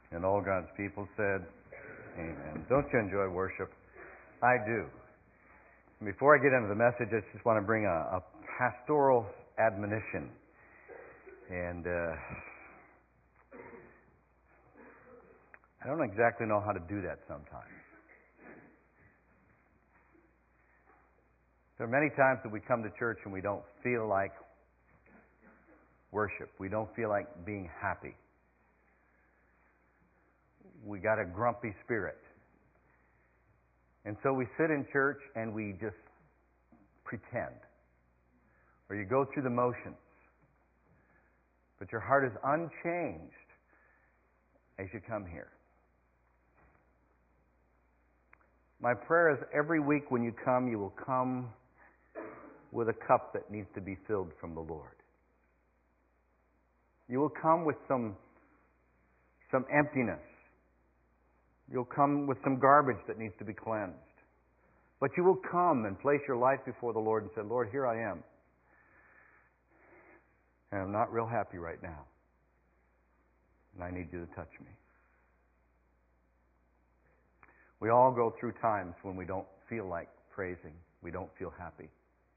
And all God's people said, Amen. Don't you enjoy worship? I do. Before I get into the message, I just want to bring a pastoral admonition. And I don't exactly know how to do that sometimes. There are many times that we come to church and we don't feel like worship. We don't feel like being happy. We got a grumpy spirit. And so we sit in church and we just pretend. Or you go through the motions. But your heart is unchanged as you come here. My prayer is every week when you come, you will come with a cup that needs to be filled from the Lord. You will come with some emptiness. You'll come with some garbage that needs to be cleansed. But you will come and place your life before the Lord and say, Lord, here I am. And I'm not real happy right now. And I need you to touch me. We all go through times when we don't feel like praising. We don't feel happy.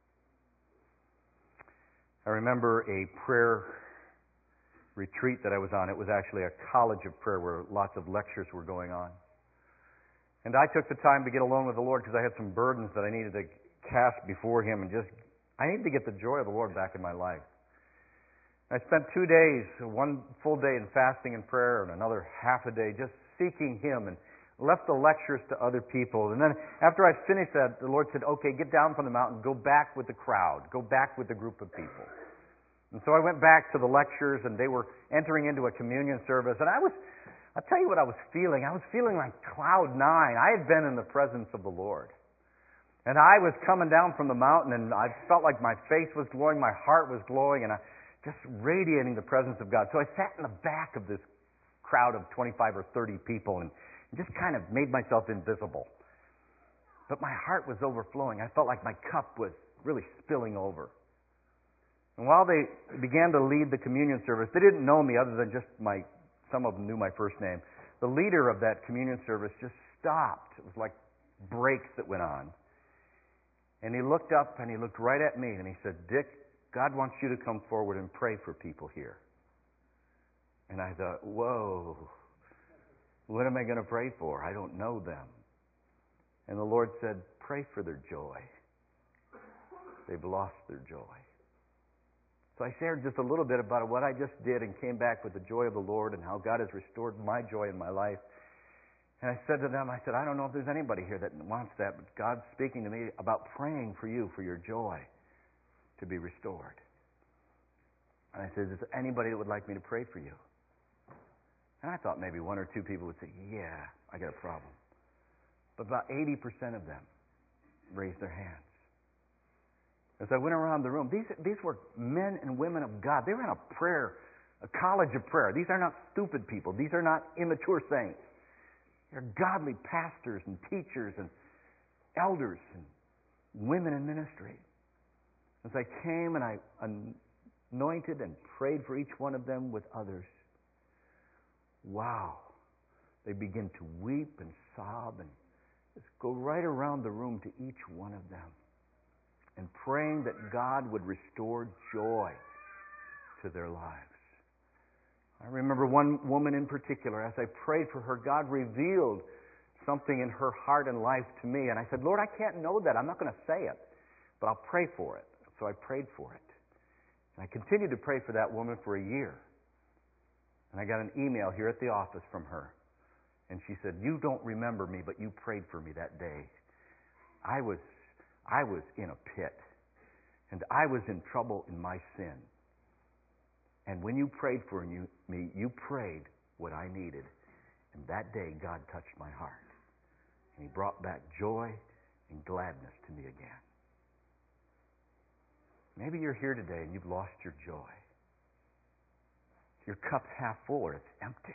I remember a prayer retreat that I was on. It was actually a college of prayer where lots of lectures were going on. And I took the time to get alone with the Lord because I had some burdens that I needed to cast before Him and I needed to get the joy of the Lord back in my life. I spent 2 days, one full day in fasting and prayer and another half a day just seeking Him and left the lectures to other people. And then after I finished that, the Lord said, okay, get down from the mountain, go back with the crowd, go back with the group of people. And so I went back to the lectures and they were entering into a communion service. And I'll tell you what I was feeling. I was feeling like cloud nine. I had been in the presence of the Lord. And I was coming down from the mountain and I felt like my face was glowing, my heart was glowing, and I just radiating the presence of God. So I sat in the back of this crowd of 25 or 30 people and just kind of made myself invisible. But my heart was overflowing. I felt like my cup was really spilling over. And while they began to lead the communion service, they didn't know me other than just some of them knew my first name. The leader of that communion service just stopped. It was like brakes that went on. And he looked up and he looked right at me and he said, Dick, God wants you to come forward and pray for people here. And I thought, whoa, what am I going to pray for? I don't know them. And the Lord said, pray for their joy. They've lost their joy. So I shared just a little bit about what I just did and came back with the joy of the Lord and how God has restored my joy in my life. And I said to them, I don't know if there's anybody here that wants that, but God's speaking to me about praying for you, for your joy to be restored. And I said, is there anybody that would like me to pray for you? And I thought maybe one or two people would say, yeah, I got a problem. But about 80% of them raised their hands. As I went around the room, these were men and women of God. They were in a college of prayer. These are not stupid people. These are not immature saints. They're godly pastors and teachers and elders and women in ministry. As I came and I anointed and prayed for each one of them with others, wow, they begin to weep and sob and just go right around the room to each one of them and praying that God would restore joy to their lives. I remember one woman in particular, as I prayed for her, God revealed something in her heart and life to me. And I said, Lord, I can't know that. I'm not going to say it, but I'll pray for it. So I prayed for it. And I continued to pray for that woman for a year. And I got an email here at the office from her. And she said, you don't remember me, but you prayed for me that day. I was in a pit. And I was in trouble in my sin. And when you prayed for me, you prayed what I needed. And that day, God touched my heart. And He brought back joy and gladness to me again. Maybe you're here today and you've lost your joy. Your cup's half full or it's empty.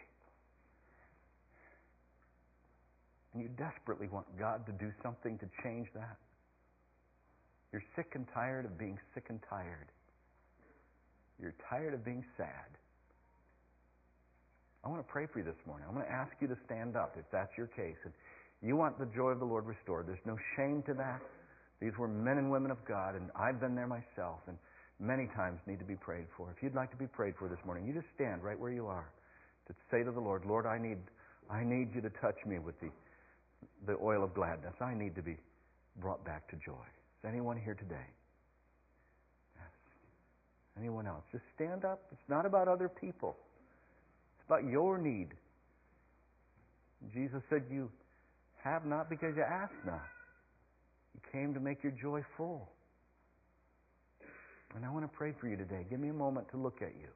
And you desperately want God to do something to change that. You're sick and tired of being sick and tired. You're tired of being sad. I want to pray for you this morning. I'm going to ask you to stand up if that's your case. And you want the joy of the Lord restored. There's no shame to that. These were men and women of God, and I've been there myself, and many times need to be prayed for. If you'd like to be prayed for this morning, you just stand right where you are to say to the Lord, Lord, I need you to touch me with the oil of gladness. I need to be brought back to joy. Is anyone here today? Yes. Anyone else? Just stand up. It's not about other people. It's about your need. Jesus said, you have not because you ask not. You came to make your joy full. And I want to pray for you today. Give me a moment to look at you.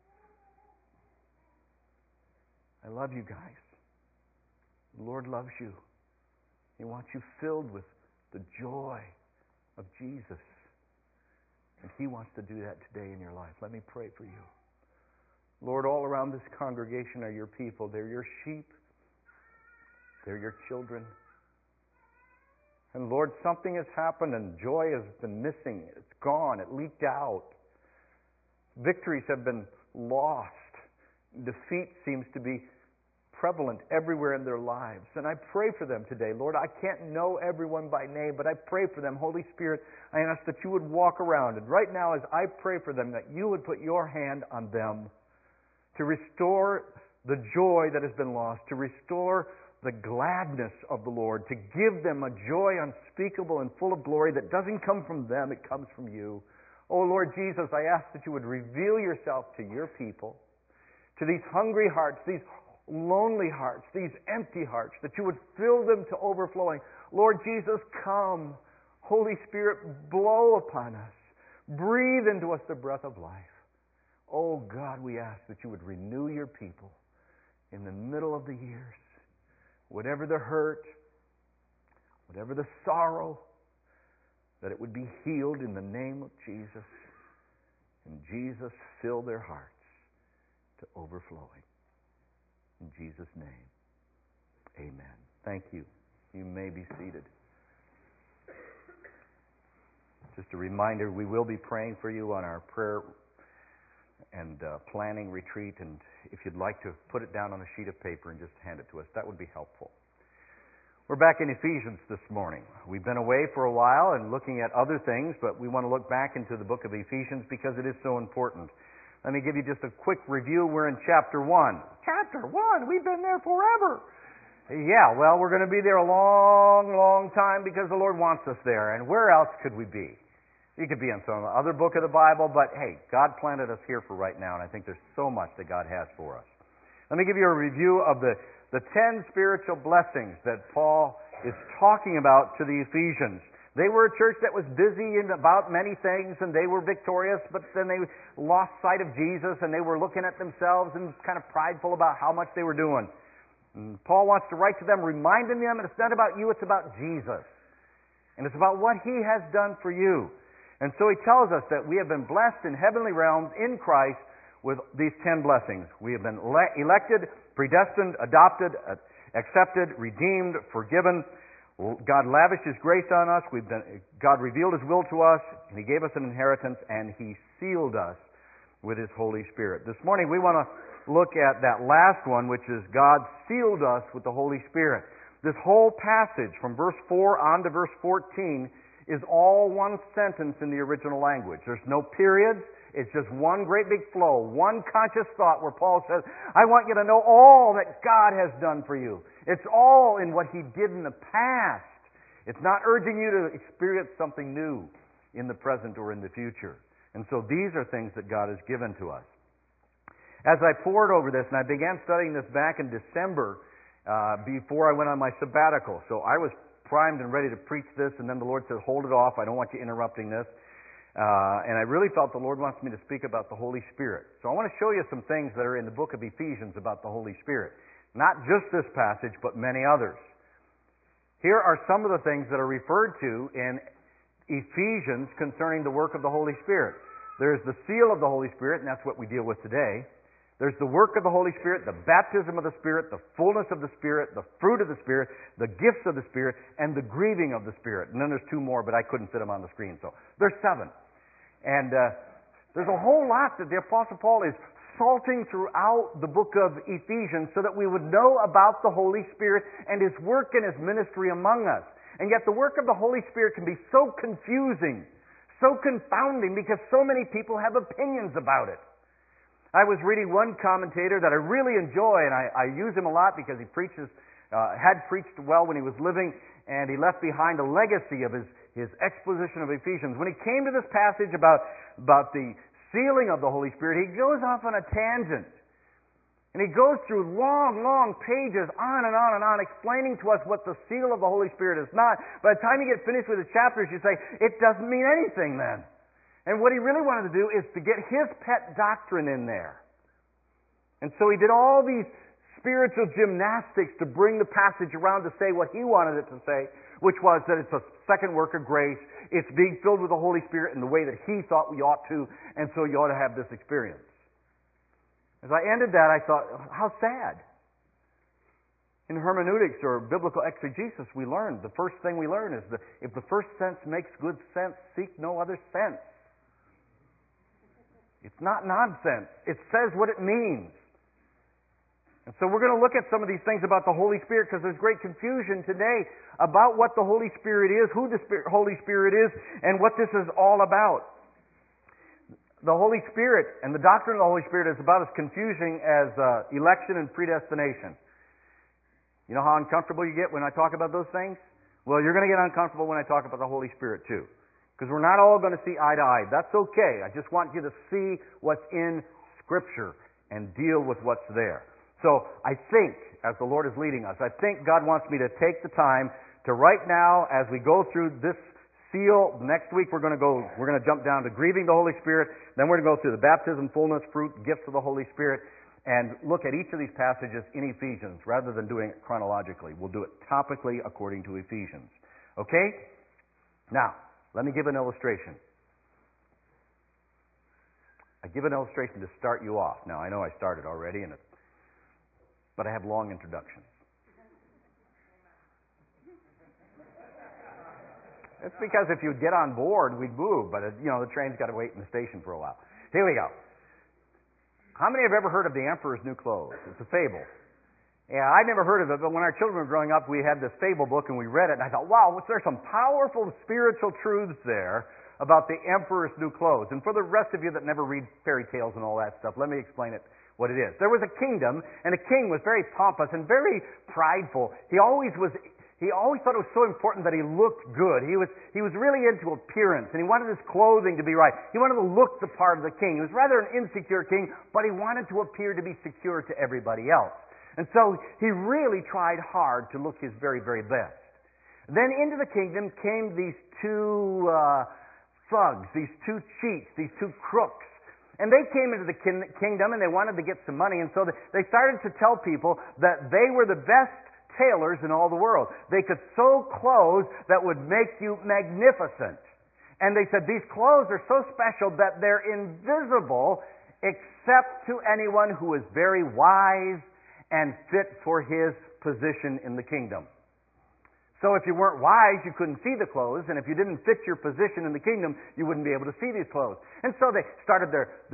I love you guys. The Lord loves you. He wants you filled with the joy of Jesus. And He wants to do that today in your life. Let me pray for you. Lord, all around this congregation are your people. They're your sheep. They're your children. And Lord, something has happened and joy has been missing. It's gone. It leaked out. Victories have been lost. Defeat seems to be prevalent everywhere in their lives. And I pray for them today. Lord, I can't know everyone by name, but I pray for them. Holy Spirit, I ask that you would walk around. And right now, as I pray for them, that you would put your hand on them to restore the joy that has been lost, to restore the gladness of the Lord, to give them a joy unspeakable and full of glory that doesn't come from them, it comes from you. Oh Lord Jesus, I ask that you would reveal yourself to your people, to these hungry hearts, these lonely hearts, these empty hearts, that you would fill them to overflowing. Lord Jesus, come. Holy Spirit, blow upon us. Breathe into us the breath of life. Oh God, we ask that you would renew your people in the middle of the years. Whatever the hurt, whatever the sorrow, that it would be healed in the name of Jesus. And Jesus, fill their hearts to overflowing. In Jesus' name, amen. Thank you. You may be seated. Just a reminder, we will be praying for you on our prayer and planning retreat, and if you'd like to put it down on a sheet of paper and just hand it to us, that would be helpful. We're back in Ephesians this morning. We've been away for a while and looking at other things, but we want to look back into the book of Ephesians because it is so important. Let me give you just a quick review. We're in chapter 1. Chapter 1? We've been there forever. Yeah, well, we're going to be there a long, long time because the Lord wants us there. And where else could we be? You could be in some other book of the Bible, but hey, God planted us here for right now, and I think there's so much that God has for us. Let me give you a review of the 10 spiritual blessings that Paul is talking about to the Ephesians. They were a church that was busy about many things, and they were victorious, but then they lost sight of Jesus, and they were looking at themselves and kind of prideful about how much they were doing. And Paul wants to write to them, reminding them it's not about you, it's about Jesus. And it's about what He has done for you. And so he tells us that we have been blessed in heavenly realms in Christ with these 10 blessings. We have been elected, predestined, adopted, accepted, redeemed, forgiven. God lavished His grace on us. God revealed His will to us, and He gave us an inheritance, and He sealed us with His Holy Spirit. This morning we want to look at that last one, which is God sealed us with the Holy Spirit. This whole passage from verse 4 on to verse 14 is all one sentence in the original language. There's no periods. It's just one great big flow, one conscious thought where Paul says, I want you to know all that God has done for you. It's all in what He did in the past. It's not urging you to experience something new in the present or in the future. And so these are things that God has given to us. As I pored over this, and I began studying this back in December before I went on my sabbatical. So I was primed and ready to preach this, and then the Lord said, hold it off, I don't want you interrupting this. And I really felt the Lord wants me to speak about the Holy Spirit. So I want to show you some things that are in the book of Ephesians about the Holy Spirit. Not just this passage, but many others. Here are some of the things that are referred to in Ephesians concerning the work of the Holy Spirit. There's the seal of the Holy Spirit, and that's what we deal with today. There's the work of the Holy Spirit, the baptism of the Spirit, the fullness of the Spirit, the fruit of the Spirit, the gifts of the Spirit, and the grieving of the Spirit. And then there's 2 more, but I couldn't fit them on the screen. So there's 7. And there's a whole lot that the Apostle Paul is consulting throughout the book of Ephesians so that we would know about the Holy Spirit and His work and His ministry among us. And yet the work of the Holy Spirit can be so confusing, so confounding, because so many people have opinions about it. I was reading one commentator that I really enjoy, and I use him a lot because he had preached well when he was living, and he left behind a legacy of his exposition of Ephesians. When he came to this passage about the sealing of the Holy Spirit, he goes off on a tangent. And he goes through long, long pages on and on and on, explaining to us what the seal of the Holy Spirit is not. By the time you get finished with the chapters, you say, it doesn't mean anything then. And what he really wanted to do is to get his pet doctrine in there. And so he did all these spiritual gymnastics to bring the passage around to say what he wanted it to say, which was that it's a second work of grace. It's being filled with the Holy Spirit in the way that he thought we ought to, and so you ought to have this experience. As I ended that, I thought, how sad. In hermeneutics or biblical exegesis, we learn, the first thing we learn is that if the first sense makes good sense, seek no other sense. It's not nonsense. It says what it means. And so we're going to look at some of these things about the Holy Spirit because there's great confusion today about what the Holy Spirit is, who the Holy Spirit is, and what this is all about. The Holy Spirit and the doctrine of the Holy Spirit is about as confusing as election and predestination. You know how uncomfortable you get when I talk about those things? Well, you're going to get uncomfortable when I talk about the Holy Spirit too. Because we're not all going to see eye to eye. That's okay. I just want you to see what's in Scripture and deal with what's there. So I think, as the Lord is leading us, I think God wants me to take the time to right now, as we go through this seal, next week we're going to jump down to grieving the Holy Spirit, then we're going to go through the baptism, fullness, fruit, gifts of the Holy Spirit, and look at each of these passages in Ephesians rather than doing it chronologically. We'll do it topically according to Ephesians. Okay? Now, let me give an illustration. I give an illustration to start you off. Now, I know I started already, but I have long introductions. It's because if you'd get on board, we'd move, but the train's got to wait in the station for a while. Here we go. How many have ever heard of the Emperor's New Clothes? It's a fable. Yeah, I'd never heard of it, but when our children were growing up, we had this fable book and we read it, and I thought, wow, there's some powerful spiritual truths there about the Emperor's New Clothes. And for the rest of you that never read fairy tales and all that stuff, let me explain it. What it is. There was a kingdom, and the king was very pompous and very prideful. He always thought it was so important that he looked good. He was really into appearance, and he wanted his clothing to be right. He wanted to look the part of the king. He was rather an insecure king, but he wanted to appear to be secure to everybody else. And so he really tried hard to look his very, very best. Then into the kingdom came these two thugs, these two cheats, these two crooks. And they came into the kingdom and they wanted to get some money, and so they started to tell people that they were the best tailors in all the world. They could sew clothes that would make you magnificent. And they said these clothes are so special that they're invisible except to anyone who is very wise and fit for his position in the kingdom. So if you weren't wise, you couldn't see the clothes, and if you didn't fit your position in the kingdom, you wouldn't be able to see these clothes. And so they started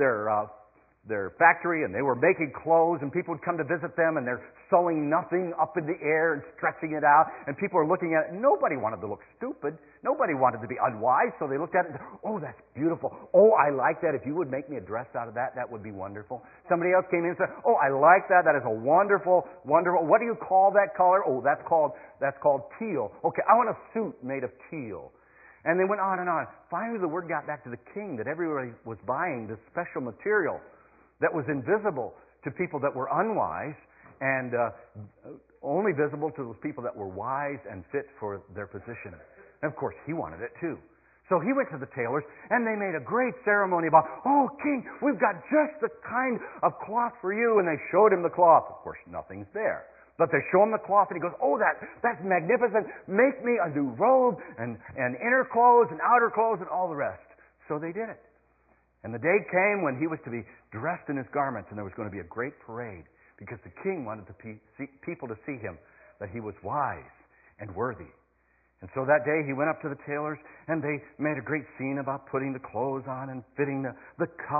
their factory, and they were making clothes, and people would come to visit them, and they're sewing nothing up in the air and stretching it out, and people are looking at it. Nobody wanted to look stupid. Nobody wanted to be unwise, so they looked at it and said, oh, that's beautiful. Oh, I like that. If you would make me a dress out of that, that would be wonderful. Somebody else came in and said, oh, I like that. That is a wonderful, wonderful. What do you call that color? Oh, that's called teal. Okay, I want a suit made of teal. And they went on and on. Finally, the word got back to the king that everybody was buying this special material that was invisible to people that were unwise and only visible to those people that were wise and fit for their position. And of course, he wanted it too. So he went to the tailors, and they made a great ceremony about, oh, king, we've got just the kind of cloth for you. And they showed him the cloth. Of course, nothing's there. But they show him the cloth, and he goes, oh, that's magnificent. Make me a new robe and inner clothes and outer clothes and all the rest. So they did it. And the day came when he was to be dressed in his garments, and there was going to be a great parade because the king wanted people to see him, that he was wise and worthy. And so that day he went up to the tailors, and they made a great scene about putting the clothes on and fitting the cuffs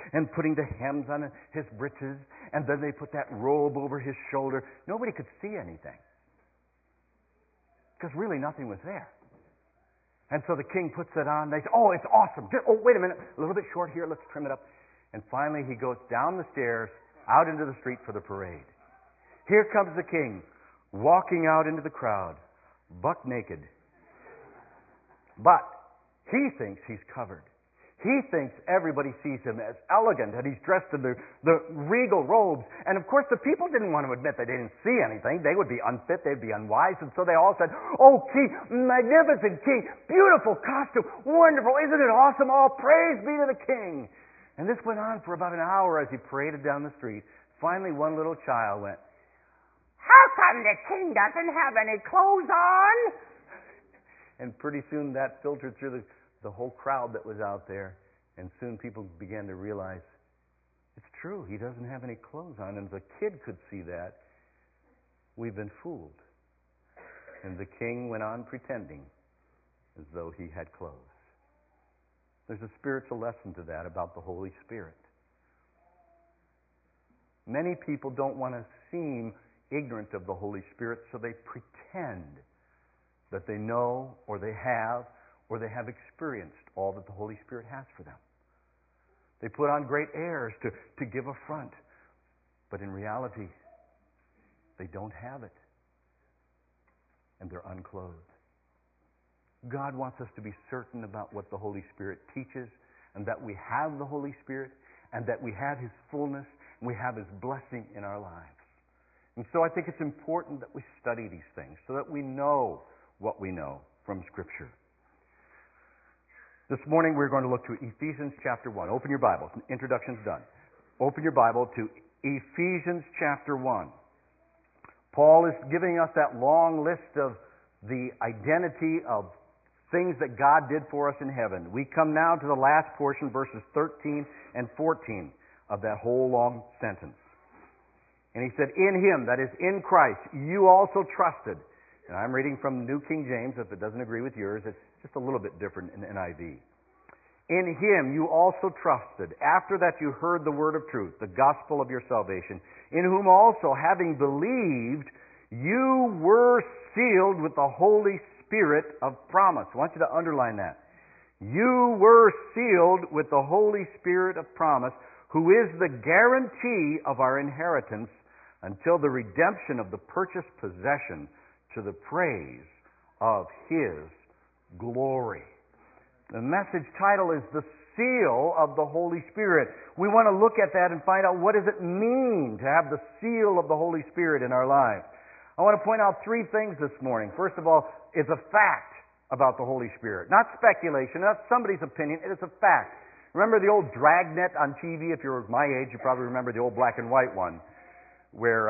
and putting the hems on his breeches, and then they put that robe over his shoulder. Nobody could see anything, because really nothing was there. And so the king puts it on. They say, oh, it's awesome. Oh, wait a minute. A little bit short here. Let's trim it up. And finally he goes down the stairs, out into the street for the parade. Here comes the king, walking out into the crowd, buck naked. But he thinks he's covered. He thinks everybody sees him as elegant, and he's dressed in the regal robes. And of course, the people didn't want to admit they didn't see anything. They would be unfit, they'd be unwise, and so they all said, oh, king, magnificent king, beautiful costume, wonderful, isn't it awesome? All praise be to the king. And this went on for about an hour as he paraded down the street. Finally, one little child went, how come the king doesn't have any clothes on? And pretty soon that filtered through the whole crowd that was out there, and soon people began to realize, it's true, he doesn't have any clothes on, and the kid could see that. We've been fooled. And the king went on pretending as though he had clothes. There's a spiritual lesson to that about the Holy Spirit. Many people don't want to seem ignorant of the Holy Spirit, so they pretend that they know or they have experienced all that the Holy Spirit has for them. They put on great airs to give a front, but in reality, they don't have it, and they're unclothed. God wants us to be certain about what the Holy Spirit teaches, and that we have the Holy Spirit, and that we have His fullness, and we have His blessing in our lives. And so I think it's important that we study these things so that we know what we know from Scripture. This morning we're going to look to Ephesians chapter 1. Open your Bibles. Introduction's done. Open your Bible to Ephesians chapter 1. Paul is giving us that long list of the identity of things that God did for us in heaven. We come now to the last portion, verses 13 and 14 of that whole long sentence. And he said, in Him, that is in Christ, you also trusted. And I'm reading from New King James. If it doesn't agree with yours, it's just a little bit different in NIV. In Him you also trusted, after that you heard the word of truth, the gospel of your salvation, in whom also, having believed, you were sealed with the Holy Spirit of promise. I want you to underline that. You were sealed with the Holy Spirit of promise, who is the guarantee of our inheritance until the redemption of the purchased possession, to the praise of His glory. The message title is The Seal of the Holy Spirit. We want to look at that and find out, what does it mean to have the seal of the Holy Spirit in our lives. I want to point out three things this morning. First of all, it's a fact about the Holy Spirit. Not speculation, not somebody's opinion, it is a fact. Remember the old Dragnet on TV? If you're my age, you probably remember the old black and white one, where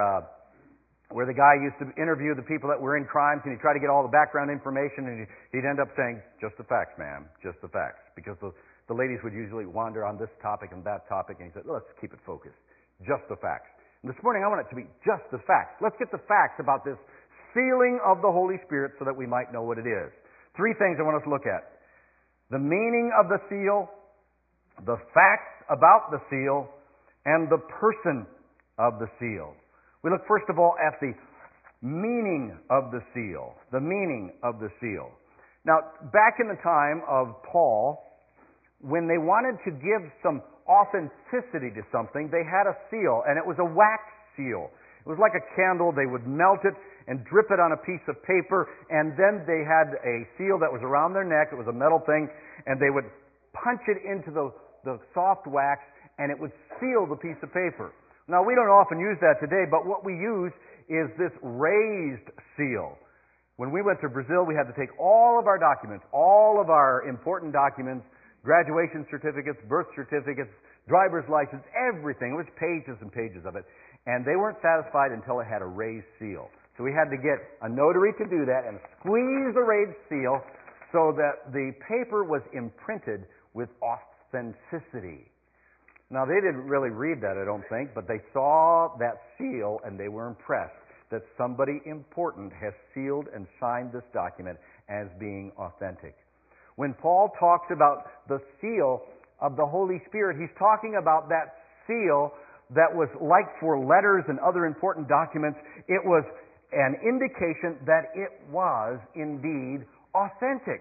the guy used to interview the people that were in crimes, and he'd try to get all the background information, and he'd end up saying, just the facts, ma'am, just the facts. Because the ladies would usually wander on this topic and that topic, and he said, let's keep it focused. Just the facts. And this morning I want it to be just the facts. Let's get the facts about this sealing of the Holy Spirit so that we might know what it is. Three things I want us to look at. The meaning of the seal, the facts about the seal, and the person of the seal. We look first of all at the meaning of the seal. The meaning of the seal. Now, back in the time of Paul, when they wanted to give some authenticity to something, they had a seal, and it was a wax seal. It was like a candle. They would melt it and drip it on a piece of paper, and then they had a seal that was around their neck. It was a metal thing, and they would punch it into the soft wax, and it would seal the piece of paper. Now, we don't often use that today, but what we use is this raised seal. When we went to Brazil, we had to take all of our documents, all of our important documents, graduation certificates, birth certificates, driver's license, everything. It was pages and pages of it. And they weren't satisfied until it had a raised seal. So we had to get a notary to do that and squeeze the raised seal so that the paper was imprinted with authenticity. Now, they didn't really read that, I don't think, but they saw that seal and they were impressed that somebody important has sealed and signed this document as being authentic. When Paul talks about the seal, of the Holy Spirit. He's talking about that seal that was like for letters and other important documents. It was an indication that it was indeed authentic.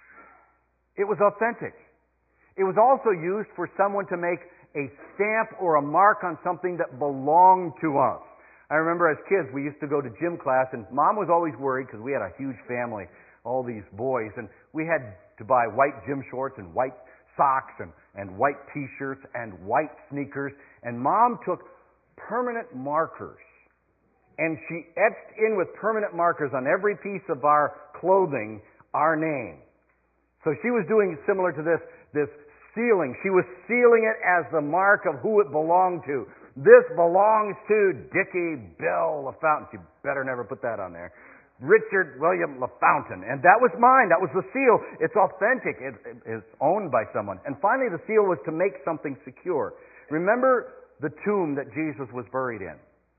It was authentic. It was also used for someone to make a stamp or a mark on something that belonged to us. I remember as kids, we used to go to gym class, and Mom was always worried because we had a huge family, all these boys, and we had to buy white gym shorts and white socks and white T-shirts and white sneakers. And Mom took permanent markers, and she etched in with permanent markers on every piece of our clothing our name. So she was doing similar to this sealing. She was sealing it as the mark of who it belonged to. This belongs to Dickie Bill LaFountain. She better never put that on there. Richard William LaFountain. And that was mine. That was the seal. It's authentic. It is owned by someone. And finally, the seal was to make something secure. Remember the tomb that Jesus was buried in.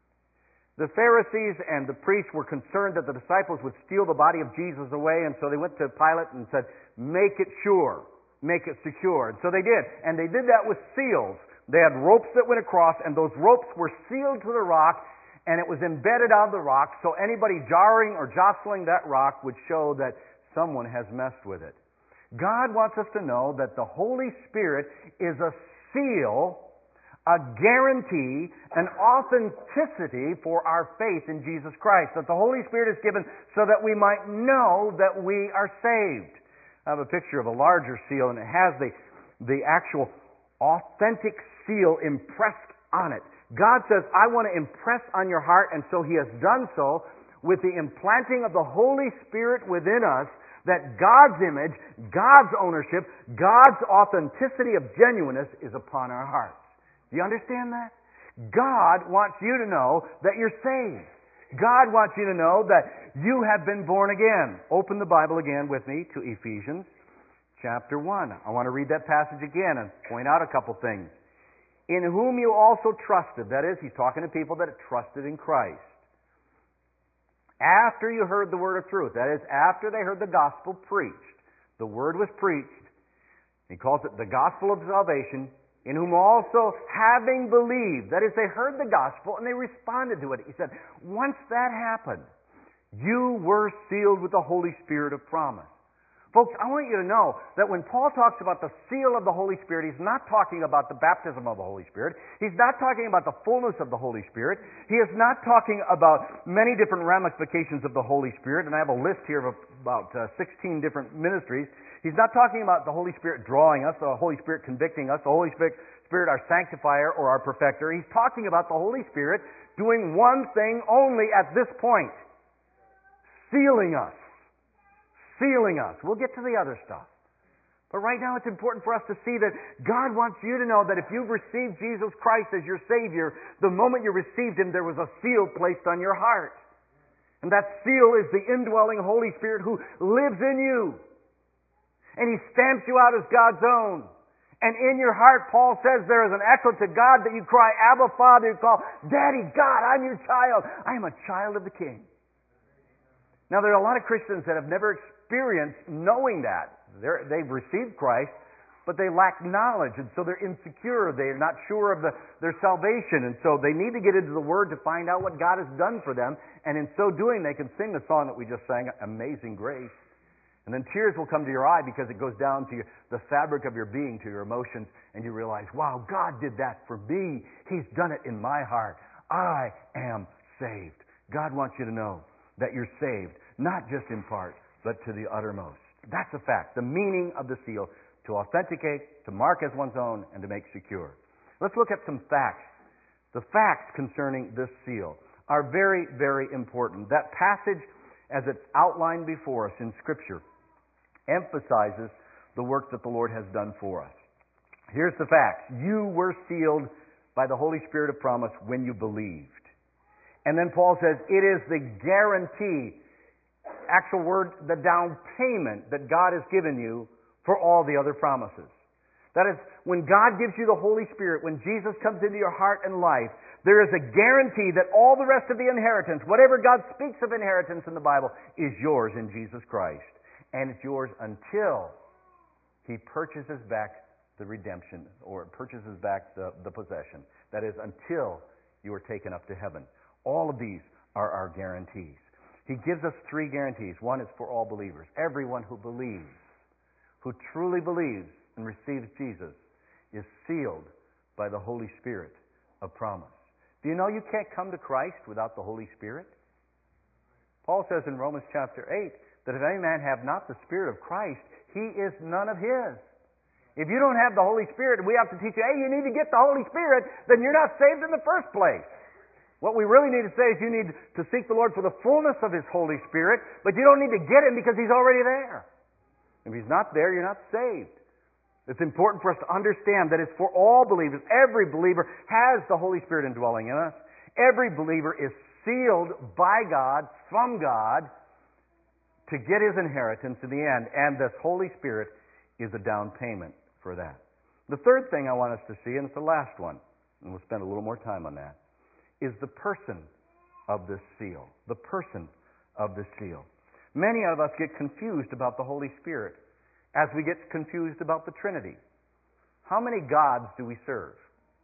The Pharisees and the priests were concerned that the disciples would steal the body of Jesus away, and so they went to Pilate and said, make it sure, make it secure. And so they did. And they did that with seals. They had ropes that went across, and those ropes were sealed to the rock, and it was embedded out of the rock, so anybody jarring or jostling that rock would show that someone has messed with it. God wants us to know that the Holy Spirit is a seal, a guarantee, an authenticity for our faith in Jesus Christ. That the Holy Spirit is given so that we might know that we are saved. I have a picture of a larger seal, and it has the actual authentic seal impressed on it. God says, I want to impress on your heart, and so He has done so with the implanting of the Holy Spirit within us, that God's image, God's ownership, God's authenticity of genuineness is upon our hearts. Do you understand that? God wants you to know that you're saved. God wants you to know that you have been born again. Open the Bible again with me to Ephesians chapter 1. I want to read that passage again and point out a couple things. In whom you also trusted. That is, he's talking to people that have trusted in Christ. After you heard the word of truth. That is, after they heard the gospel preached. The word was preached. He calls it the gospel of salvation. In whom also, having believed. That is, they heard the gospel and they responded to it. He said, once that happened, you were sealed with the Holy Spirit of promise. Folks, I want you to know that when Paul talks about the seal of the Holy Spirit, he's not talking about the baptism of the Holy Spirit. He's not talking about the fullness of the Holy Spirit. He is not talking about many different ramifications of the Holy Spirit, and I have a list here of about 16 different ministries. He's not talking about the Holy Spirit drawing us, the Holy Spirit convicting us, the Holy Spirit our sanctifier or our perfecter. He's talking about the Holy Spirit doing one thing only at this point: sealing us. Sealing us. We'll get to the other stuff. But right now it's important for us to see that God wants you to know that if you've received Jesus Christ as your Savior, the moment you received Him, there was a seal placed on your heart. And that seal is the indwelling Holy Spirit who lives in you. And He stamps you out as God's own. And in your heart, Paul says, there is an echo to God that you cry, Abba, Father. You call, Daddy, God, I'm your child. I am a child of the King. Now, there are a lot of Christians that have never experienced knowing that. They've received Christ, but they lack knowledge, and so they're insecure. They're not sure of their salvation, and so they need to get into the Word to find out what God has done for them, and in so doing, they can sing the song that we just sang, Amazing Grace. And then tears will come to your eye because it goes down to the fabric of your being, to your emotions, and you realize, wow, God did that for me. He's done it in my heart. I am saved. God wants you to know that you're saved, not just in part, but to the uttermost. That's a fact. The meaning of the seal: to authenticate, to mark as one's own, and to make secure. Let's look at some facts. The facts concerning this seal are very, very important. That passage, as it's outlined before us in Scripture, emphasizes the work that the Lord has done for us. Here's the facts. You were sealed by the Holy Spirit of promise when you believed. And then Paul says, it is the guarantee, actual word, the down payment that God has given you for all the other promises. That is, when God gives you the Holy Spirit, when Jesus comes into your heart and life, there is a guarantee that all the rest of the inheritance, whatever God speaks of inheritance in the Bible, is yours in Jesus Christ. And it's yours until He purchases back the redemption, or it purchases back the possession. That is, until you are taken up to heaven. All of these are our guarantees. He gives us three guarantees. One is for all believers. Everyone who believes, who truly believes and receives Jesus, is sealed by the Holy Spirit of promise. Do you know you can't come to Christ without the Holy Spirit? Paul says in Romans chapter 8 that if any man have not the Spirit of Christ, he is none of his. If you don't have the Holy Spirit, and we have to teach you, hey, you need to get the Holy Spirit, then you're not saved in the first place. What we really need to say is you need to seek the Lord for the fullness of His Holy Spirit, but you don't need to get Him because He's already there. If He's not there, you're not saved. It's important for us to understand that it's for all believers. Every believer has the Holy Spirit indwelling in us. Every believer is sealed by God, from God, to get his inheritance in the end. And this Holy Spirit is a down payment for that. The third thing I want us to see, and it's the last one, and we'll spend a little more time on that, is the person of this seal. The person of the seal. Many of us get confused about the Holy Spirit as we get confused about the Trinity. How many gods do we serve?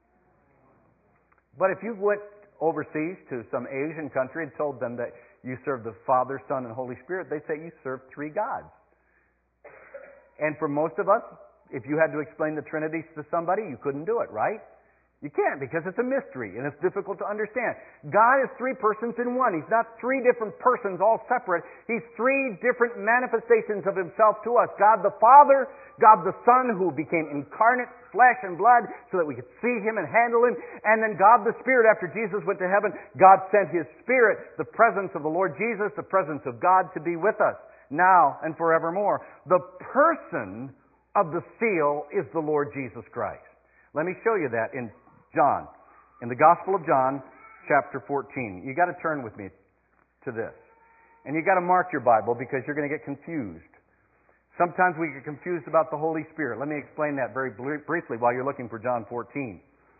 But if you went overseas to some Asian country and told them that you serve the Father, Son, and Holy Spirit, they'd say you serve three gods. And for most of us, if you had to explain the Trinity to somebody, you couldn't do it, right? You can't, because it's a mystery and it's difficult to understand. God is three persons in one. He's not three different persons all separate. He's three different manifestations of Himself to us. God the Father, God the Son, who became incarnate, flesh and blood, so that we could see Him and handle Him. And then God the Spirit, after Jesus went to heaven, God sent His Spirit, the presence of the Lord Jesus, the presence of God, to be with us now and forevermore. The person of the seal is the Lord Jesus Christ. Let me show you that in John, in the Gospel of John, chapter 14. You got to turn with me to this. And you got to mark your Bible because you're going to get confused. Sometimes we get confused about the Holy Spirit. Let me explain that very briefly while you're looking for John 14.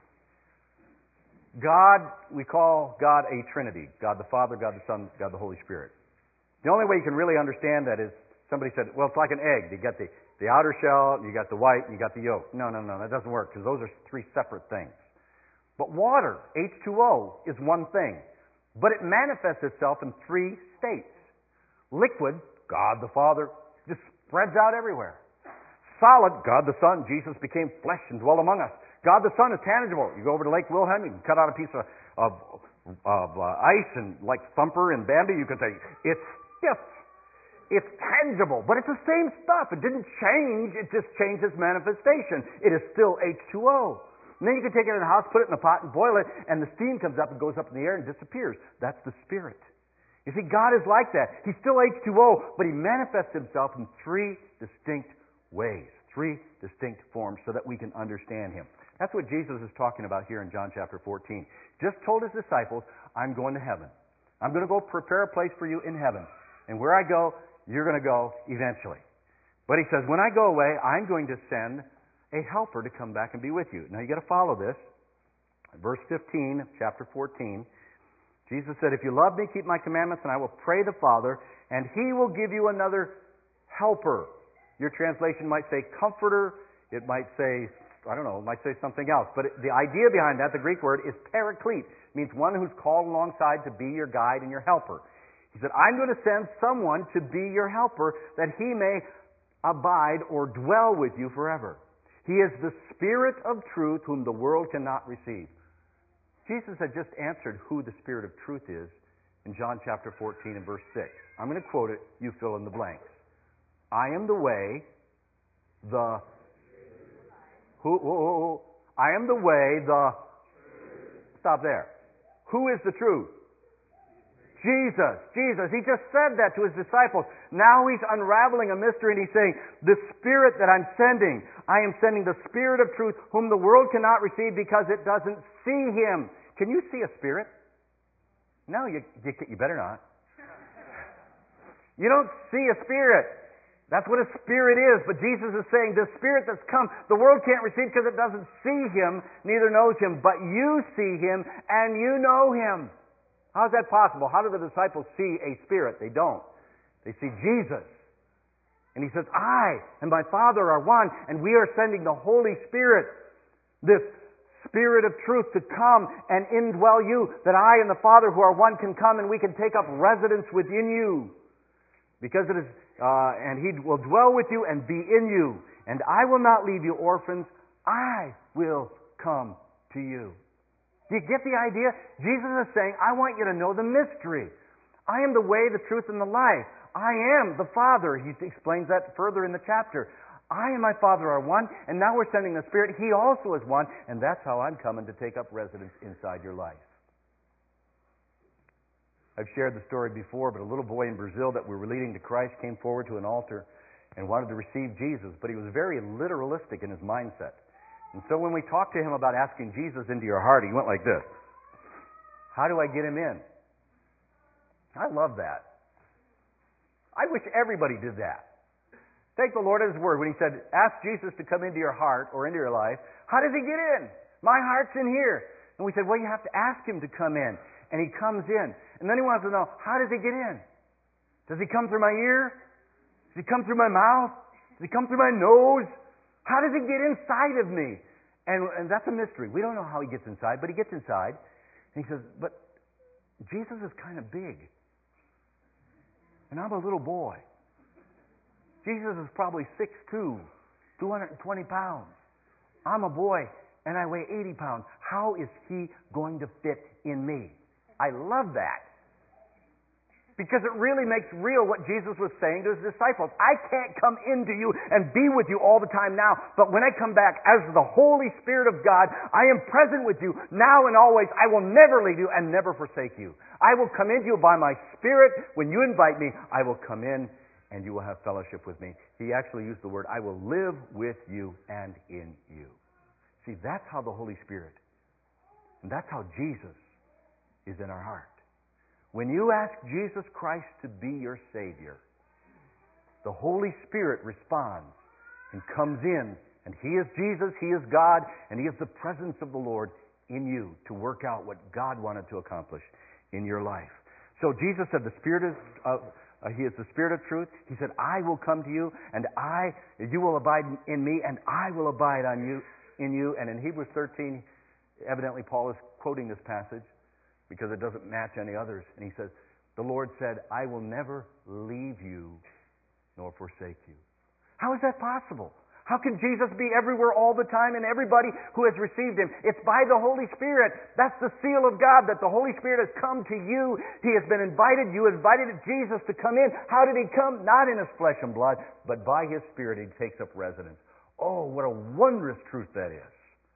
God, we call God a Trinity. God the Father, God the Son, God the Holy Spirit. The only way you can really understand that is, somebody said, well, it's like an egg. You got the outer shell, you got the white, and you got the yolk. No, that doesn't work because those are three separate things. But water, H2O, is one thing. But it manifests itself in three states. Liquid, God the Father, just spreads out everywhere. Solid, God the Son, Jesus became flesh and dwelt among us. God the Son is tangible. You go over to Lake Wilhelm, you can cut out a piece of ice, and like Thumper and Bambi, you can say, it's stiff. It's tangible, but it's the same stuff. It didn't change, it just changed its manifestation. It is still H2O. And then you can take it in the house, put it in a pot, and boil it, and the steam comes up and goes up in the air and disappears. That's the Spirit. You see, God is like that. He's still H2O, but He manifests Himself in three distinct ways, three distinct forms, so that we can understand Him. That's what Jesus is talking about here in John chapter 14. Just told His disciples, I'm going to heaven. I'm going to go prepare a place for you in heaven. And where I go, you're going to go eventually. But He says, when I go away, I'm going to send a helper to come back and be with you. Now you got to follow this. Verse 15 of chapter 14. Jesus said, if you love me, keep my commandments, and I will pray the Father, and He will give you another helper. Your translation might say comforter. It might say, I don't know, it might say something else. But the idea behind that, the Greek word, is paraclete. It means one who's called alongside to be your guide and your helper. He said, I'm going to send someone to be your helper that He may abide or dwell with you forever. He is the Spirit of truth whom the world cannot receive. Jesus had just answered who the Spirit of truth is in John chapter 14 and verse 6. I'm going to quote it. You fill in the blanks. I am the way, I am the way, stop there. Who is the truth? Jesus. He just said that to His disciples. Now He's unraveling a mystery and He's saying, the Spirit that I'm sending, I am sending the Spirit of truth whom the world cannot receive because it doesn't see Him. Can you see a spirit? No, you better not. You don't see a spirit. That's what a spirit is. But Jesus is saying, the Spirit that's come, the world can't receive because it doesn't see Him, neither knows Him. But you see Him and you know Him. How is that possible? How do the disciples see a spirit? They don't. They see Jesus. And He says, I and my Father are one, and we are sending the Holy Spirit, this Spirit of truth, to come and indwell you, that I and the Father who are one can come and we can take up residence within you. Because it is, and He will dwell with you and be in you. And I will not leave you orphans. I will come to you. Do you get the idea? Jesus is saying, I want you to know the mystery. I am the way, the truth, and the life. I am the Father. He explains that further in the chapter. I and my Father are one, and now we're sending the Spirit. He also is one, and that's how I'm coming to take up residence inside your life. I've shared the story before, but a little boy in Brazil that we were leading to Christ came forward to an altar and wanted to receive Jesus, but he was very literalistic in his mindset. And so when we talked to him about asking Jesus into your heart, he went like this. How do I get Him in? I love that. I wish everybody did that. Take the Lord at His word. When He said, ask Jesus to come into your heart or into your life, how does He get in? My heart's in here. And we said, well, you have to ask Him to come in. And He comes in. And then He wants to know, how does He get in? Does He come through my ear? Does He come through my mouth? Does He come through my nose? How does He get inside of me? And that's a mystery. We don't know how He gets inside, but He gets inside. And He says, but Jesus is kind of big. And I'm a little boy. Jesus is probably 6'2", 220 pounds. I'm a boy, and I weigh 80 pounds. How is He going to fit in me? I love that. Because it really makes real what Jesus was saying to His disciples. I can't come into you and be with you all the time now, but when I come back as the Holy Spirit of God, I am present with you now and always. I will never leave you and never forsake you. I will come into you by my Spirit. When you invite me, I will come in and you will have fellowship with me. He actually used the word, I will live with you and in you. See, that's how the Holy Spirit, and that's how Jesus is in our heart. When you ask Jesus Christ to be your Savior, the Holy Spirit responds and comes in, and He is Jesus, He is God, and He is the presence of the Lord in you to work out what God wanted to accomplish in your life. So Jesus said the Spirit is He is the Spirit of truth. He said, I will come to you, and you will abide in me, and I will abide in you. And in Hebrews 13, evidently Paul is quoting this passage, because it doesn't match any others. And he says, the Lord said, I will never leave you nor forsake you. How is that possible? How can Jesus be everywhere all the time and everybody who has received Him? It's by the Holy Spirit. That's the seal of God, that the Holy Spirit has come to you. He has been invited. You invited Jesus to come in. How did He come? Not in His flesh and blood, but by His Spirit He takes up residence. Oh, what a wondrous truth that is.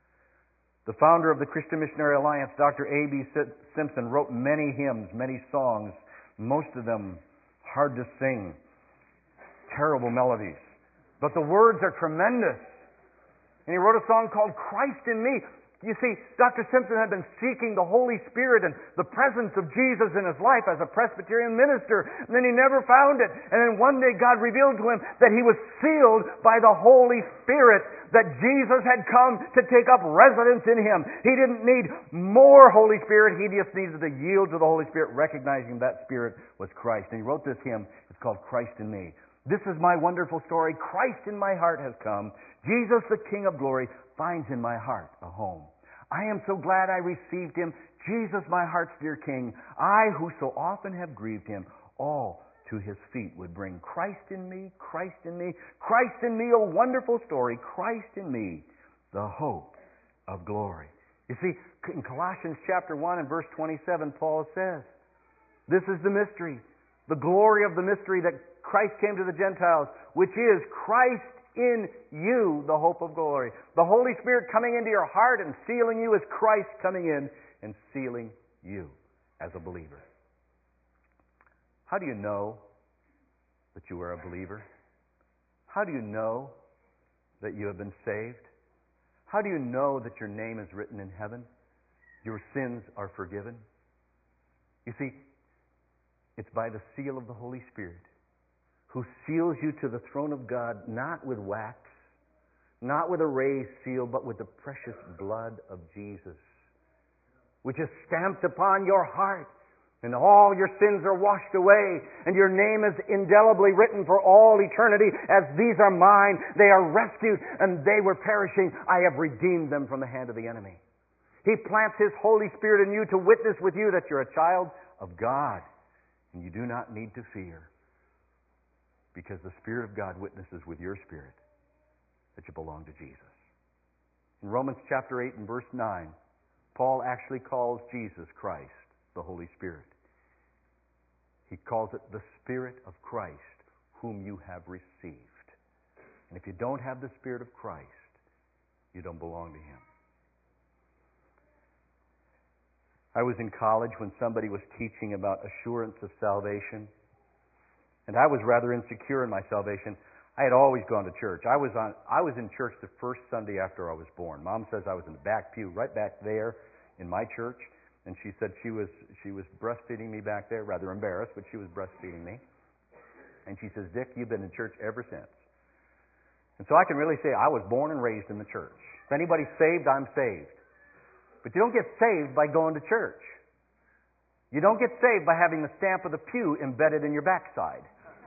The founder of the Christian Missionary Alliance, Dr. A.B. Simpson, wrote many hymns, many songs, most of them hard to sing, terrible melodies. But the words are tremendous. And he wrote a song called Christ in Me. You see, Dr. Simpson had been seeking the Holy Spirit and the presence of Jesus in his life as a Presbyterian minister, and then he never found it. And then one day God revealed to him that he was sealed by the Holy Spirit, that Jesus had come to take up residence in him. He didn't need more Holy Spirit, he just needed to yield to the Holy Spirit, recognizing that Spirit was Christ. And he wrote this hymn, it's called Christ in Me. This is my wonderful story. Christ in my heart has come. Jesus, the King of glory, finds in my heart a home. I am so glad I received Him. Jesus, my heart's dear King. I, who so often have grieved Him, all to His feet would bring. Christ in me, Christ in me, Christ in me, a wonderful story. Christ in me, the hope of glory. You see, in Colossians chapter 1 and verse 27, Paul says, this is the mystery, the glory of the mystery, that Christ came to the Gentiles, which is Christ in you, the hope of glory. The Holy Spirit coming into your heart and sealing you is Christ coming in and sealing you as a believer. How do you know that you are a believer? How do you know that you have been saved? How do you know that your name is written in heaven? Your sins are forgiven? You see, it's by the seal of the Holy Spirit, who seals you to the throne of God, not with wax, not with a raised seal, but with the precious blood of Jesus, which is stamped upon your heart. And all your sins are washed away, and your name is indelibly written for all eternity. As these are mine, they are rescued, and they were perishing. I have redeemed them from the hand of the enemy. He plants His Holy Spirit in you to witness with you that you're a child of God, and you do not need to fear, because the Spirit of God witnesses with your spirit that you belong to Jesus. In Romans chapter 8 and verse 9, Paul actually calls Jesus Christ the Holy Spirit. He calls it the Spirit of Christ, whom you have received. And if you don't have the Spirit of Christ, you don't belong to Him. I was in college when somebody was teaching about assurance of salvation, and I was rather insecure in my salvation. I had always gone to church. I was in church the first Sunday after I was born. Mom says I was in the back pew, right back there in my church. And she said she was breastfeeding me back there, rather embarrassed, but she was breastfeeding me. And she says, Dick, you've been in church ever since. And so I can really say I was born and raised in the church. If anybody's saved, I'm saved. But you don't get saved by going to church. You don't get saved by having the stamp of the pew embedded in your backside.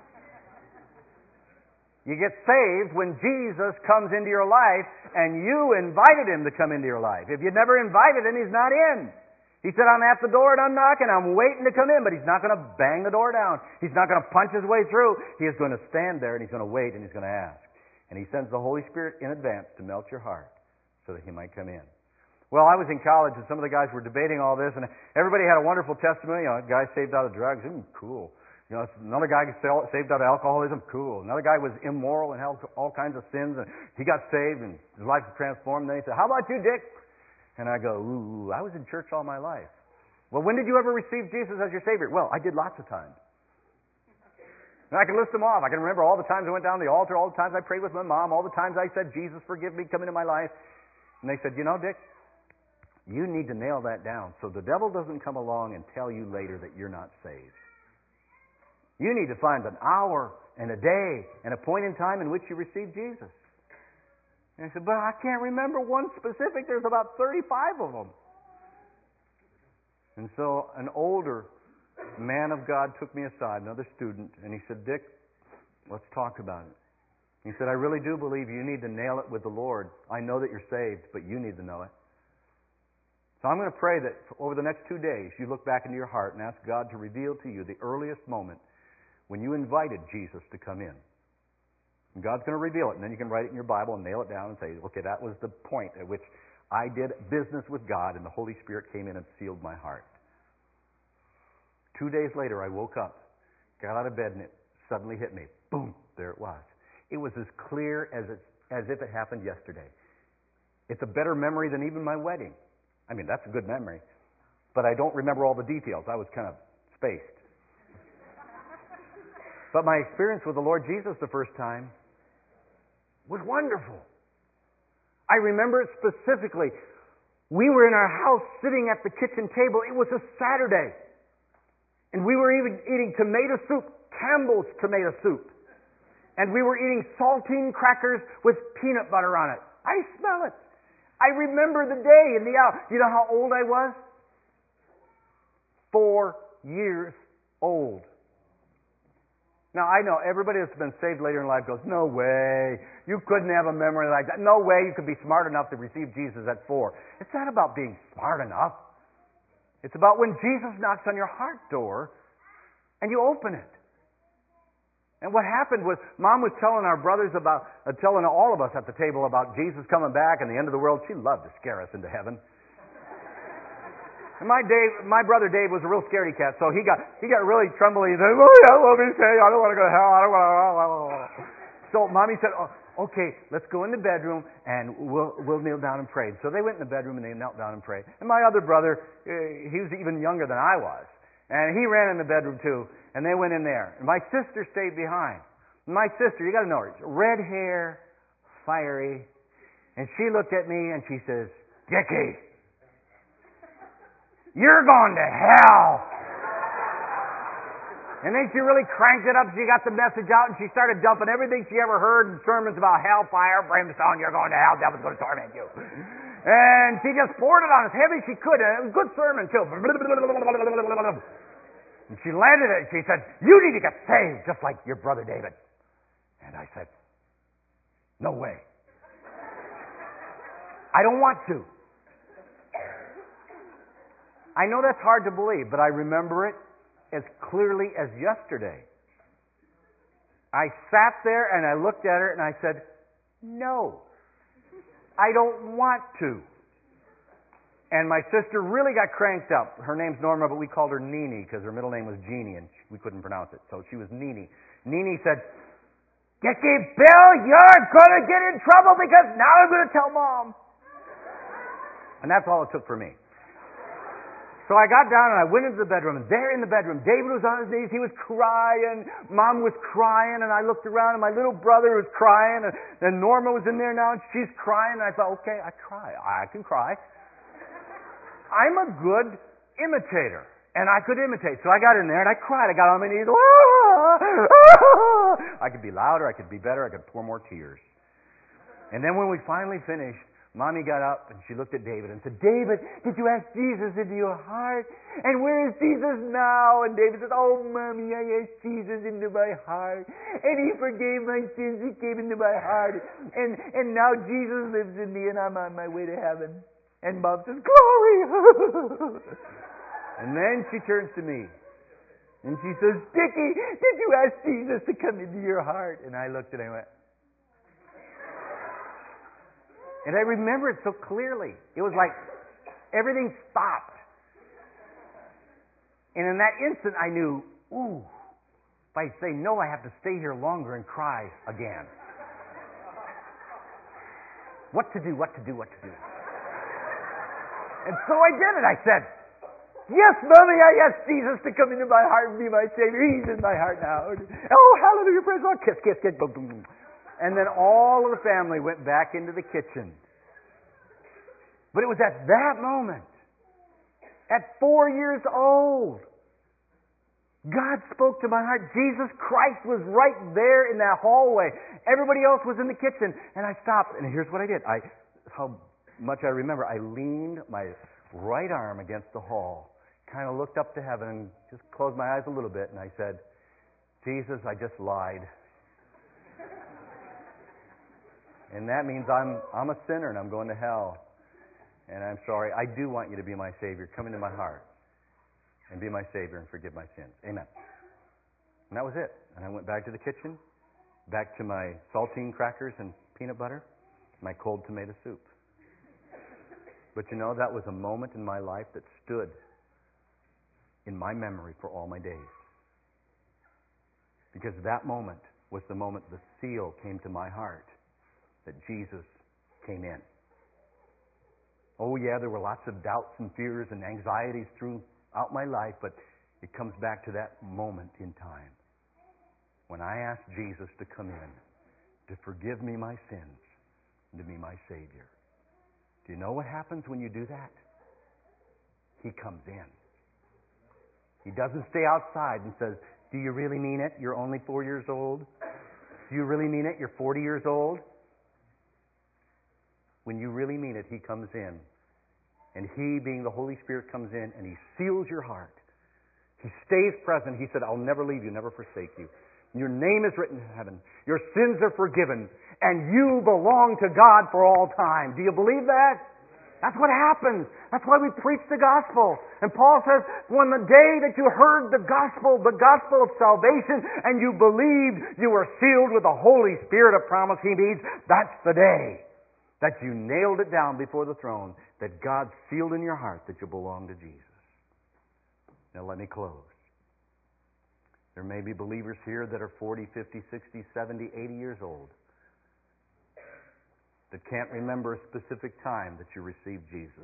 You get saved when Jesus comes into your life and you invited Him to come into your life. If you never invited Him, He's not in. He said, I'm at the door and I'm knocking. I'm waiting to come in, but He's not going to bang the door down. He's not going to punch His way through. He is going to stand there and He's going to wait and He's going to ask. And He sends the Holy Spirit in advance to melt your heart so that He might come in. Well, I was in college and some of the guys were debating all this, and everybody had a wonderful testimony. You know, a guy saved out of drugs. Cool. You know, another guy saved out of alcoholism. Cool. Another guy was immoral and had all kinds of sins, and he got saved and his life was transformed. And then he said, how about you, Dick? And I go, ooh, I was in church all my life. Well, when did you ever receive Jesus as your Savior? Well, I did lots of times. And I can list them off. I can remember all the times I went down to the altar, all the times I prayed with my mom, all the times I said, Jesus, forgive me, come into my life. And they said, you know, Dick, you need to nail that down so the devil doesn't come along and tell you later that you're not saved. You need to find an hour and a day and a point in time in which you received Jesus. And I said, but I can't remember one specific. There's about 35 of them. And so an older man of God took me aside, another student, and he said, Dick, let's talk about it. He said, I really do believe you need to nail it with the Lord. I know that you're saved, but you need to know it. So I'm going to pray that over the next 2 days, you look back into your heart and ask God to reveal to you the earliest moment when you invited Jesus to come in. And God's going to reveal it, and then you can write it in your Bible and nail it down and say, okay, that was the point at which I did business with God and the Holy Spirit came in and sealed my heart. 2 days later, I woke up, got out of bed, and it suddenly hit me. Boom, there it was. It was as clear as if it happened yesterday. It's a better memory than even my wedding. I mean, that's a good memory, but I don't remember all the details. I was kind of spaced. But my experience with the Lord Jesus the first time was wonderful. I remember it specifically. We were in our house sitting at the kitchen table. It was a Saturday. And we were even eating tomato soup, Campbell's tomato soup. And we were eating saltine crackers with peanut butter on it. I smell it. I remember the day and the hour. You know how old I was? 4 years old. Now, I know everybody that's been saved later in life goes, no way, you couldn't have a memory like that. No way you could be smart enough to receive Jesus at 4. It's not about being smart enough. It's about when Jesus knocks on your heart door and you open it. And what happened was, Mom was telling our brothers about, telling all of us at the table about Jesus coming back and the end of the world. She loved to scare us into heaven. And my brother Dave was a real scaredy cat, so he got really trembly. He said, "Oh yeah, let me say, I don't want to go to hell. I don't want to." So Mommy said, "Oh, okay, let's go in the bedroom and we'll kneel down and pray." So they went in the bedroom and they knelt down and prayed. And my other brother, he was even younger than I was, and he ran in the bedroom too. And they went in there. And my sister stayed behind. My sister, you got to know her, red hair, fiery, and she looked at me and she says, "Dickie, you're going to hell." And then she really cranked it up. She got the message out and she started dumping everything she ever heard in sermons about hellfire, brimstone, you're going to hell, devil's going to torment you. And she just poured it on as heavy as she could. And it was a good sermon too. And she landed it and she said, "You need to get saved just like your brother David." And I said, "No way. I don't want to." I know that's hard to believe, but I remember it as clearly as yesterday. I sat there and I looked at her and I said, "No, I don't want to." And my sister really got cranked up. Her name's Norma, but we called her Nini because her middle name was Jeannie and we couldn't pronounce it. So she was Nini. Nini said, "Dickie, Bill, you're going to get in trouble because now I'm going to tell Mom." And that's all it took for me. So I got down and I went into the bedroom, and there in the bedroom, David was on his knees. He was crying. Mom was crying, and I looked around, and my little brother was crying, and then Norma was in there now, and she's crying, and I thought, okay, I can cry. I'm a good imitator, and I could imitate. So I got in there, and I cried. I got on my knees. I could be louder. I could be better. I could pour more tears. And then when we finally finished, Mommy got up and she looked at David and said, "David, did you ask Jesus into your heart? And where is Jesus now?" And David said, "Oh, Mommy, I asked Jesus into my heart. And He forgave my sins. He came into my heart. And now Jesus lives in me and I'm on my way to heaven." And Mom says, "Glory." And then she turns to me and she says, "Dickie, did you ask Jesus to come into your heart?" And I looked and I went, and I remember it so clearly. It was like everything stopped. And in that instant I knew, ooh, if I say no, I have to stay here longer and cry again. What to do. And so I did it. I said, "Yes, Mommy, I asked Jesus to come into my heart and be my Savior. He's in my heart now. Oh, hallelujah, praise God." Kiss, kiss, kiss, boom, boom, boom. And then all of the family went back into the kitchen. But it was at that moment, at 4 years old, God spoke to my heart. Jesus Christ was right there in that hallway. Everybody else was in the kitchen. And I stopped, and here's what I did. How much I remember. I leaned my right arm against the hall, kind of looked up to heaven, and just closed my eyes a little bit, and I said, "Jesus, I just lied. And that means I'm a sinner and I'm going to hell. And I'm sorry. I do want you to be my Savior. Come into my heart and be my Savior and forgive my sins. Amen." And that was it. And I went back to the kitchen, back to my saltine crackers and peanut butter, my cold tomato soup. But you know, that was a moment in my life that stood in my memory for all my days. Because that moment was the moment the seal came to my heart that Jesus came in. Oh yeah, there were lots of doubts and fears and anxieties throughout my life, but it comes back to that moment in time when I asked Jesus to come in to forgive me my sins and to be my Savior. Do you know what happens when you do that? He comes in. He doesn't stay outside and says, "Do you really mean it? You're only 4 years old? Do you really mean it? You're 40 years old?" When you really mean it, He comes in. And He, being the Holy Spirit, comes in and He seals your heart. He stays present. He said, "I'll never leave you, never forsake you. Your name is written in heaven. Your sins are forgiven. And you belong to God for all time." Do you believe that? That's what happens. That's why we preach the gospel. And Paul says, when the day that you heard the gospel of salvation, and you believed, you were sealed with the Holy Spirit of promise He needs. That's the day that you nailed it down before the throne, that God sealed in your heart that you belong to Jesus. Now let me close. There may be believers here that are 40, 50, 60, 70, 80 years old that can't remember a specific time that you received Jesus.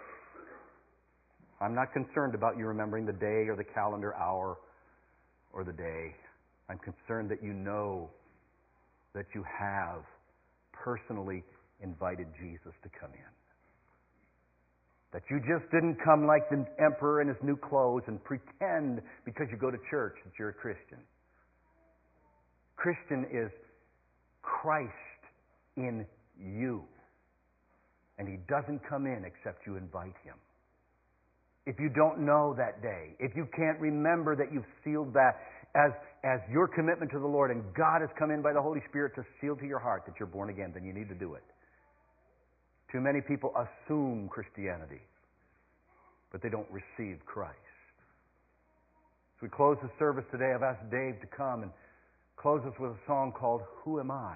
I'm not concerned about you remembering the day or the calendar hour or the day. I'm concerned that you know that you have personally invited Jesus to come in. That you just didn't come like the emperor in his new clothes and pretend because you go to church that you're a Christian. Christian is Christ in you. And He doesn't come in except you invite Him. If you don't know that day, if you can't remember that you've sealed that as your commitment to the Lord, and God has come in by the Holy Spirit to seal to your heart that you're born again, then you need to do it. Too many people assume Christianity, but they don't receive Christ. As we close the service today, I've asked Dave to come and close us with a song called Who Am I?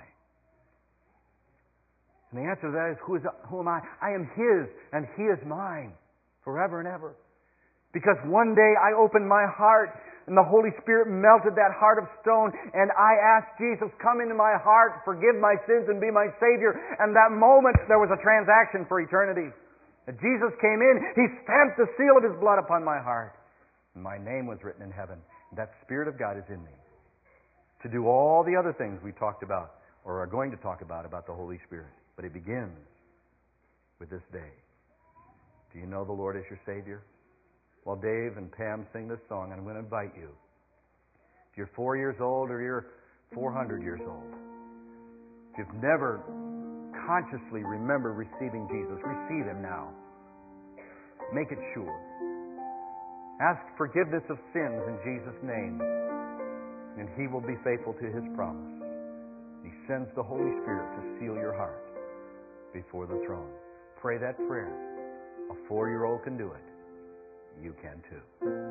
And the answer to that is, who am I? I am His, and He is mine, forever and ever. Because one day I opened my heart, and the Holy Spirit melted that heart of stone, and I asked Jesus, come into my heart, forgive my sins, and be my Savior. And that moment, there was a transaction for eternity. And Jesus came in, He stamped the seal of His blood upon my heart, and my name was written in heaven. And that Spirit of God is in me to do all the other things we talked about, or are going to talk about the Holy Spirit. But it begins with this day. Do you know the Lord as your Savior? While Dave and Pam sing this song, I'm going to invite you. If you're 4 years old or you're 400 years old, if you've never consciously remembered receiving Jesus, receive Him now. Make it sure. Ask forgiveness of sins in Jesus' name, and He will be faithful to His promise. He sends the Holy Spirit to seal your heart before the throne. Pray that prayer. A 4-year-old can do it. You can too.